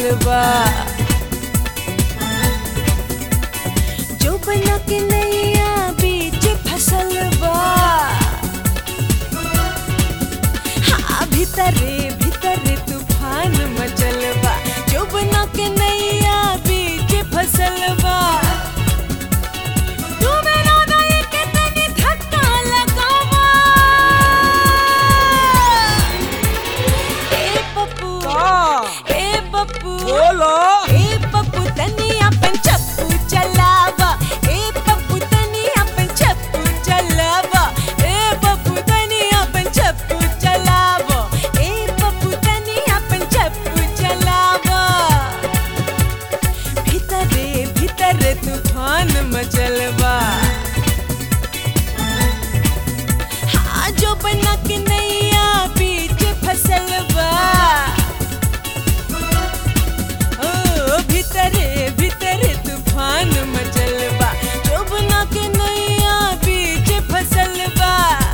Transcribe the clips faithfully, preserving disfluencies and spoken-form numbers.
बा। जो बना के नैया बीच फसल बा। हाँ भीतरे भीतरे तूफान मचल बा। जो बना के नैया बीच फसल बा। बोलो ए पप्पू तनी अपन चप्पू चलावा। ए पप्पू तनी अपन चप्पू चलावा। ए पप्पू तनी अपन चप्पू चलावा। ए पप्पू तनी अपन चप्पू चलावा। भीतरे भीतरे तूफान मचल बा। हाँ जो बना के नैया बीच फसल बा। भीतरे भीतरे तूफान मचल बा। जो बना के नैया बीच फसल बा।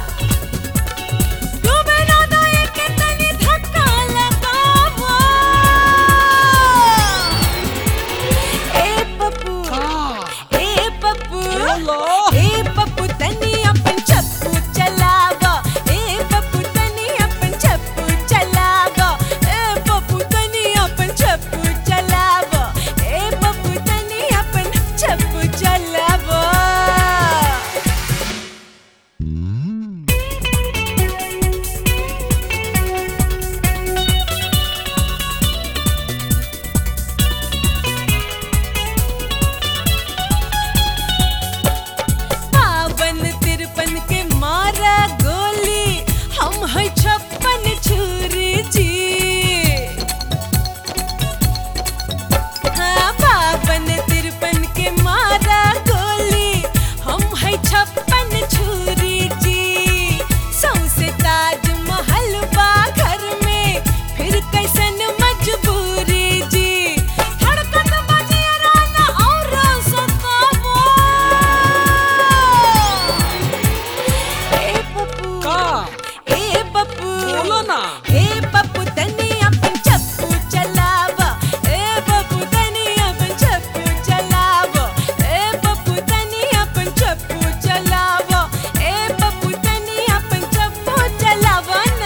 तू बिना दाए के तनी धक्का लगावा। ए पप्पू ए पप्पू ए पप्पू तनी अपन चप्पू चलावा। ए पप्पू तनी अपन चप्पू चलावा। ए पप्पू तनी अपन चप्पू चलावा। ए पप्पू तनी अपन चप्पू चलावा। बावन तिरपन के मारा गोली। हम है छप्पन छुरी जी। हाँ बावन तिरपन के मारा गोली। हम है छप्पन छुरी जी। सौंसे ताजमहल बा घर में। फिर कैसन मजबूरी जी। धड़कन बजिया राना और सतावा। ए पप्पू का ए पप्पू बोलो ना ए पप्पू तनी अपन चप्पू चलावा। ए पप्पू तनी अपन चप्पू चलावा। ए पप्पू तनी अपन चप्पू चलावा। ए पप्पू तनी अपन चप्पू चलावा ना।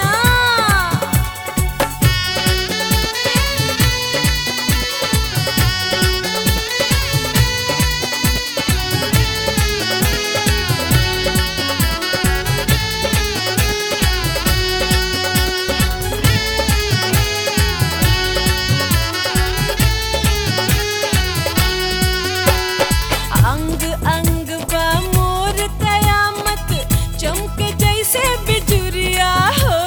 अंग अंग बा मोर कयामत। चमके जैसे बिजुरिया हो।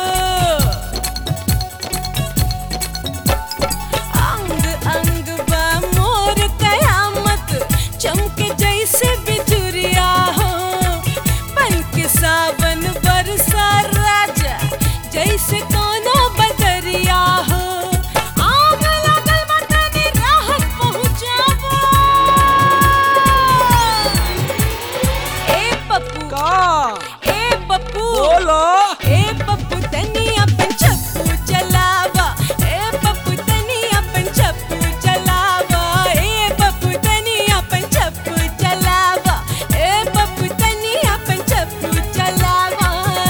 अंग अंग बा मोर कयामत। चमके जैसे बिजुरिया हो। बन के सावन बरसा राजा। जैसे कोनो बदरिया हो। आग लागल बा तनी राहत पहुँचावा। ए पप्पू का ए पप्पू बोलो ए पप्पू तनी अपन चप्पू चलावा। ए पप्पू तनी अपन चप्पू चलावा। ए पप्पू तनी अपन चप्पू चलावा। ए पप्पू तनी अपन चप्पू चलावा।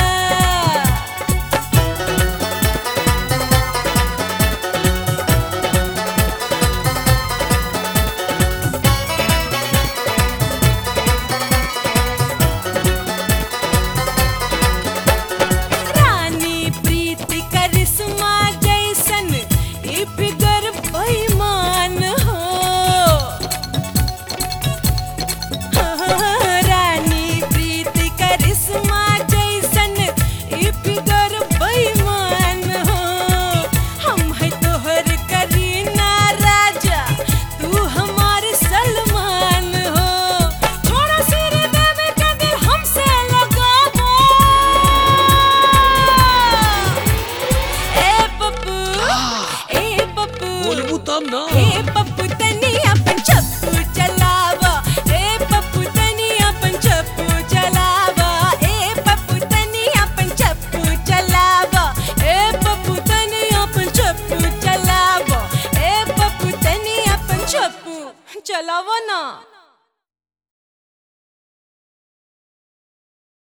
रानी प्रीति करिश्मा जैसन। ई फिगर बेईमान हो। हाँ, रानी प्रीति करिश्मा जैसन। ई फिगर बेईमान हो। हम है तोहर करीना राजा। तू हमार सलमान हो। छोड़ा सिर देवे के दिल हमसे लगावा। ए पप्पू ए पप्पू बोलबू तब ना ए पप्पू तनी अपन चप्पू चलावा। ए पप्पू तनी अपन चप्पू चलावा। ए पप्पू तनी अपन चप्पू चलावा। ए पप्पू तनी अपन चप्पू चलावा। ए पप्पू चलावा ना।